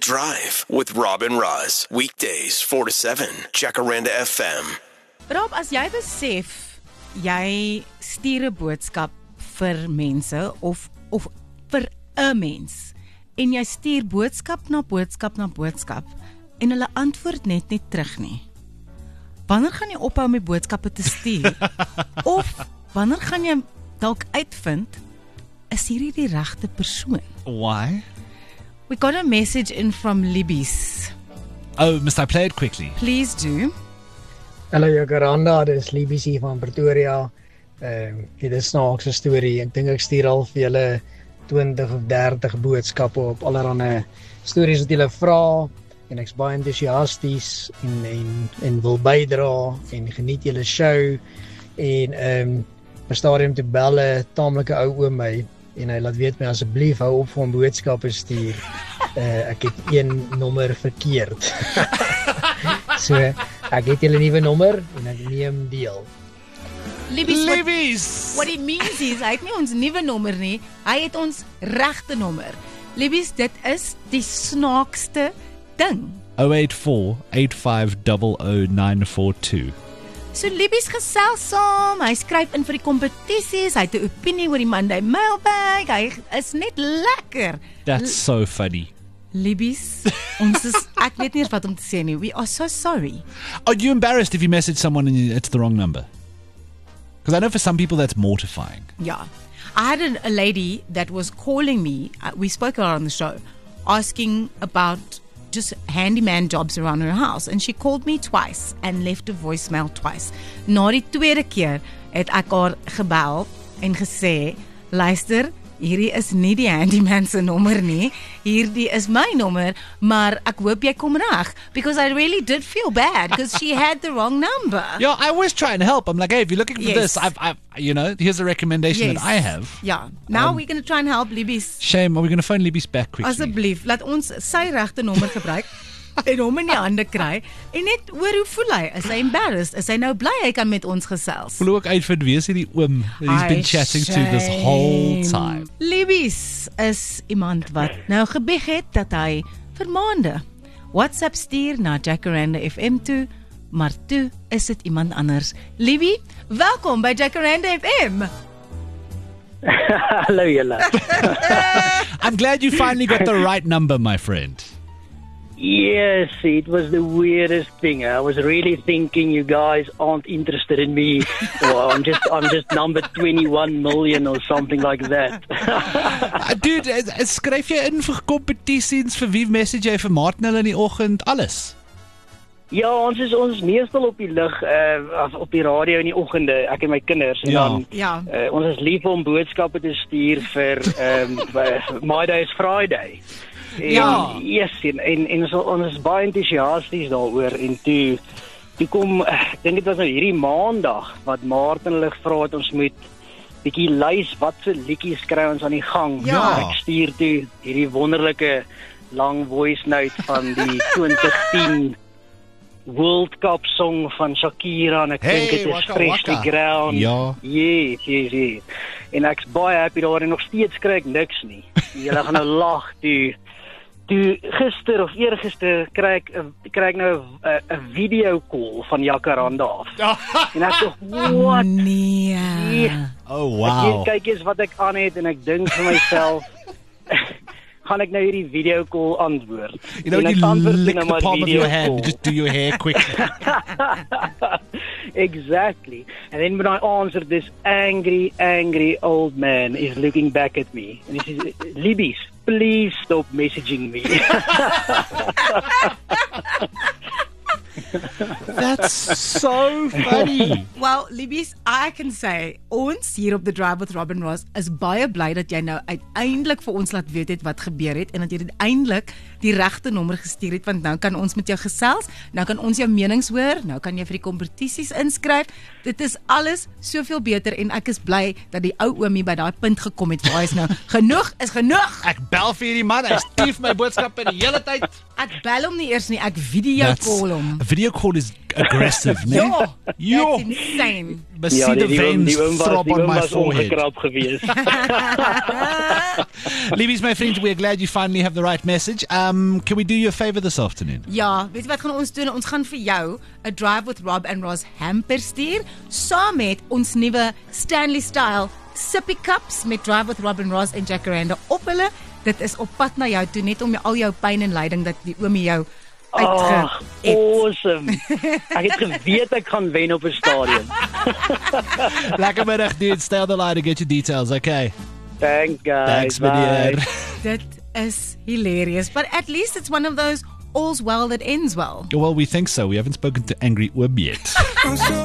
Drive with Rob and Roz. Weekdays 4 to 7. Jacaranda FM. Rob, as jy besef, jy stuur 'n boodskap vir mense of vir 'n mens en jy stuur boodskap na boodskap na boodskap en hulle antwoord net nie terug nie. Wanneer gaan jy ophou om die boodskappe te stuur? Of wanneer gaan jy dalk uitvind, is hierdie die regte persoon? Why? We got a message in from Libby's. Oh, must I play it quickly? Please do. Hallo Jacaranda, dis Libby's hier van Pretoria. Dit is 'n snaakse storie. Ek dink ek stuur al vir julle 20 of 30 boodskappe op allerlei stories wat julle vra en ek's baie entoesiasties en wil bydra en geniet julle show en 'n stadium te bel 'n taamlike ou oom my en hy laat weet my asseblief hou op van boodskappe stuur. Ek het een nommer verkeerd. So ek het julle nuwe nommer en ek neem deel. Libby's. What it means is, hy het nie ons nuwe nommer nie, hy het ons regte nommer. Libby's, dit is die snaakste ding. 084-8500-942. So Libby's gesels saam, hy skryf in vir die kompetisies, hy het 'n opinie oor die Monday Mailbag, hy is net lekker. That's so funny. Libby's, ek weet nie eens wat om te sê nie. We are so sorry. Are you embarrassed if you message someone and it's the wrong number? Because I know for some people that's mortifying. Yeah. I had a lady that was calling me, we spoke about her on the show, asking about just handyman jobs around her house. And she called me twice and left a voicemail twice. Na die tweede keer het ek haar gebel en gesê, luister, hierdie is nie die handyman se nommer nie, hierdie is my nommer, maar ek hoop jy kom reg, because I really did feel bad, because she had the wrong number. Yeah, I always try and help. I'm like, hey, if you're looking for this, I've here's a recommendation that I have. Yeah, now we're going to try and help Libby's. Shame, are we going to phone Libby's back quickly? Asseblief, laat ons sy regte nommer gebruik en hom in die hande kry en net hoor hoe voel hy? Is hy embarrassed? Is hy nou bly hy kan met ons gesels? Wil ook uitvind wie is hierdie oom that he's been chatting to this whole time. Libby's is iemand wat nou gebieg het dat hy vir maande WhatsApp stuur na Jacaranda FM toe, maar toe is dit iemand anders. Libby, welkom by Jacaranda FM. Hallo julle. I'm glad you finally got the right number, my friend. Yes, it was the weirdest thing. I was really thinking you guys aren't interested in me. Or I'm just number 21 million or something like that. Dude, skryf jy in vir kompetisies, vir wie message jy vir Martin in die oggend, alles? Ja, ons is meestal op die lug op die radio in die oggende, ek en my kinders en dan ons is lief om boodskappe te stuur vir My Day is Friday. Yes, en ons is baie entoesiasties daaroor en toe kom, ek dink dit was nou hierdie maandag wat Martin hulle gevra het ons moet bietjie lys wat se liedjies kry ons aan die gang. Ek stuur toe hierdie wonderlike lang voice note van die 2010 World Cup song van Shakira en ek dink dit is Fresh the Ground. Yes. En ek's baie happy daar en nog steeds kry ek niks nie. Julle gaan nou lag toe gister of eergister kry ek nou 'n video call van Jacaranda af. En ek dink, what? Nee. Oh wow. Ek kyk eens wat ek aan het en ek dink vir myself, gaan ek nou hierdie video call antwoord? You know, you lick the palm of your hand, just do your hair quickly. Exactly. And then when I answer, this angry old man is looking back at me. And he says, Libby's, please stop messaging me. That's so funny. Well, Libby's, I can say, ons hier op The Drive with Rob and Roz is baie bly dat jy nou uiteindelik vir ons laat weet het wat gebeur het en dat jy uiteindelik die regte nommer gestuur het, want nou kan ons met jou gesels, nou kan ons jou menings hoor, nou kan jy vir die kompetisies inskryf. Dit is alles soveel beter en ek is bly dat die ou oomie by daai punt gekom het waar hy is nou, genoeg is genoeg. Ek bel vir hierdie man, hy stuur my boodskappe die hele tyd. Ek bel hom nie eers nie, ek video call hom. Video call is aggressive, né? That's insane. But see the veins throb on my forehead. Liebies, my friends, we're glad you finally have the right message. Can we do you a favor this afternoon? Ja, weet jy wat gaan ons doen? Ons gaan vir jou 'n Drive with Rob and Roz hamper stuur saam met ons nuwe Stanley Style sippy cups met Drive with Rob and Roz en Jacaranda op hulle. Dit is op pad na jou toe net om al jou pyn en lyding dat die oomie jou awesome. Ek het geweet ek gaan wen op 'n stadion. Lekker middag, dude. Stay on the line to get your details, okay? Thanks, guys. Thanks, meneer. Dit is hilarious, but at least it's one of those all's well that ends well. Well, we think so. We haven't spoken to Angry Oom yet.